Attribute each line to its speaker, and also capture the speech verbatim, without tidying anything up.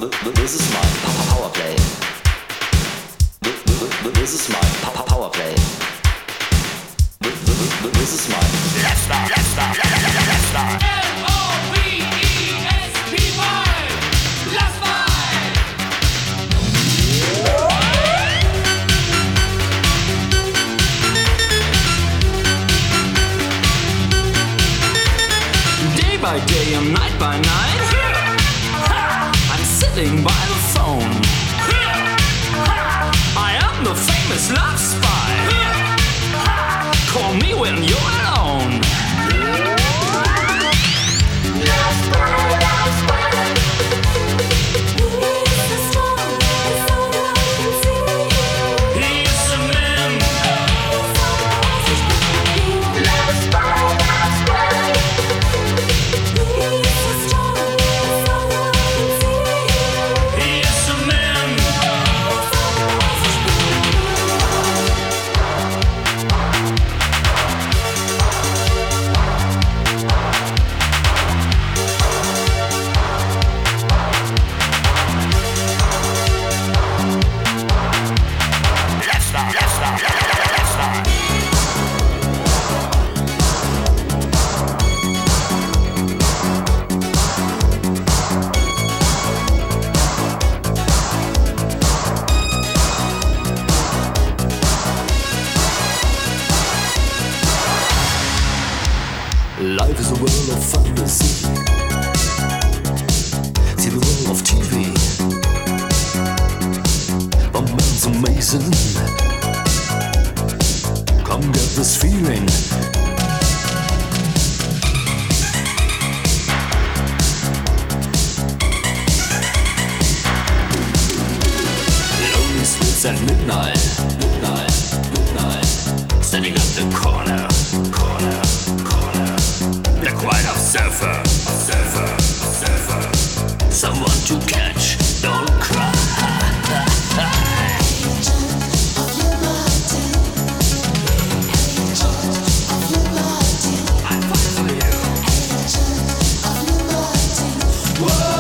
Speaker 1: This is my power play. This is my power play. This is my let's start, let's start, let's start.
Speaker 2: L O V E S P Y. Let's fight. Day by day and night by night, I'm sitting by the phone. I am the famous love spy. Call me when you're alone. Love spy, love spy. He's the star, it's all that I can see. He's the man. Love spy, love spy. He's the star, it's all that I can see. He's the man.
Speaker 1: let's start, let's start, let's start.
Speaker 3: Life is a world of fantasy. See the world of T V. But man's amazing. Come get this feeling. Lonely streets at midnight, midnight, midnight. Standing at the corner, corner, corner. The quiet observer, observer, observer. Someone to catch, don't cry. I'm fighting for you. Whoa.